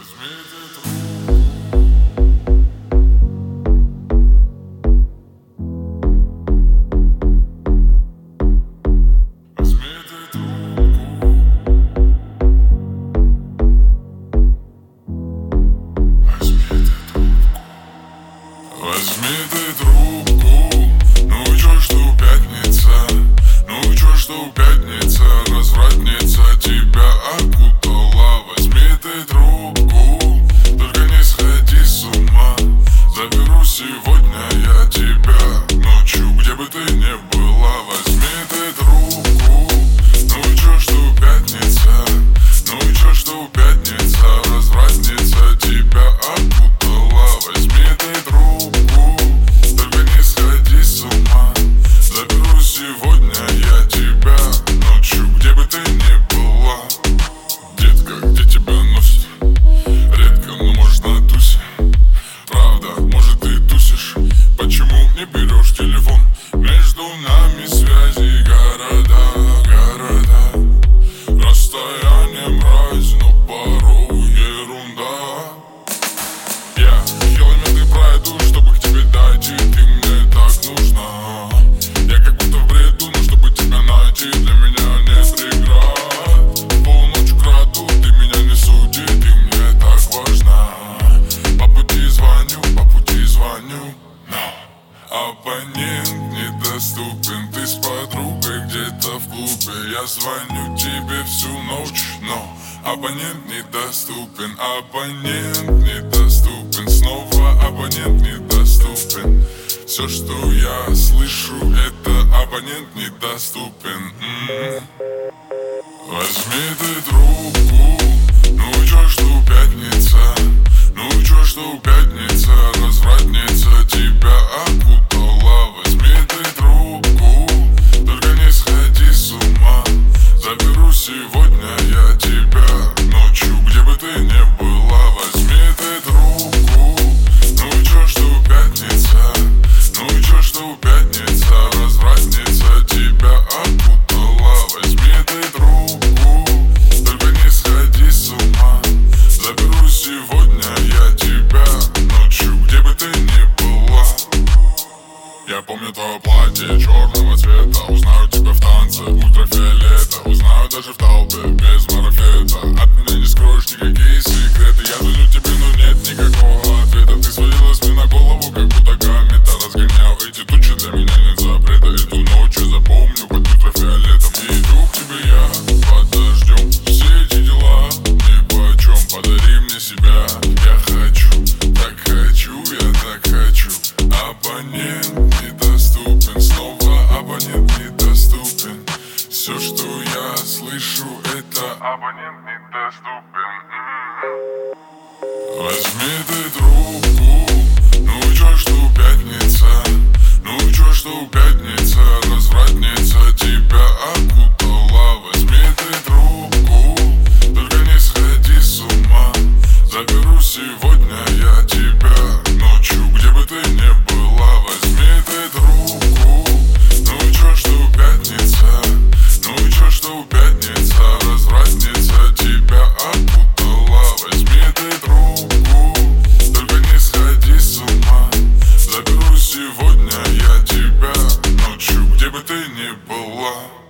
Возьми ты трубку, ну чё, что пятница, ну чё, что пятница, развратница тебя окутала. Возьми ты трубку, только не сходи с ума, заберу сегодня я тебя ночью, где бы ты ни была. Возьми ты трубку, ну чё, что пятница, ну чё, что пятница, развратница тебя окутала. Возьми ты трубку, только не сходи с ума, заберу сегодня я тебя ночью, где бы ты ни была. Детка, где тебя носит? Редко, но может на тусе. Правда, может ты тусишь? Почему не берешь телефон? Между нами связи города, расстояние мразь, но порой ерунда. Я километры пройду, чтобы к тебе дойти, ты мне так нужна. Я как будто в бреду, но чтобы тебя найти, для меня нет преград. Полночь краду, ты меня не суди, ты мне так важна. По пути звоню, но абонент недоступен. Ты с подругой где-то в клубе, я звоню тебе всю ночь, но абонент недоступен, абонент недоступен, снова абонент недоступен. Все, что я слышу, это абонент недоступен. Возьми ты трубку, ну чё, что пятница, ну чё, что пятница, развратница тебя окутала. Возьми ты трубку, только не сходи с ума, заберу сегодня я тебя ночью, где бы ты ни была. Возьми ты трубку, ну чё, что пятница, ну чё, что пятница, развратница тебя окутала. Возьми ты трубку, только не сходи с ума, заберу сегодня я тебя ночью, где бы ты ни была. Я помню твое платье черного цвета, узнаю тебя в танце ультрафиолета, узнаю даже в толпе без марафета. От меня не скроешь никакие секреты, я звоню тебе, но нет никакого ответа. Ты свалилась мне на голову, как будто комета, разгоняю эти тучи, для меня нет запрета. Эту ночь я запомню под ультрафиолетом, и иду к тебе я под дождем. Все эти дела нипочем, подари мне себя, я хочу, я так хочу. Абонент недоступен, снова абонент недоступен. Все, что я слышу, это абонент недоступен. Возьми ты трубку, ну чё, что пятница, ну чё, что пятница, развратница тебя окутала. Возьми ты трубку, только не сходи с ума, заберу сегодня я тебя ночью, где бы ты ни была. Возьми ты трубку, ну чё, что пятница, ну чё, что пятница, развратница тебя окутала. Возьми ты трубку, только не сходи с ума, заберу сегодня я тебя ночью, где бы ты ни была.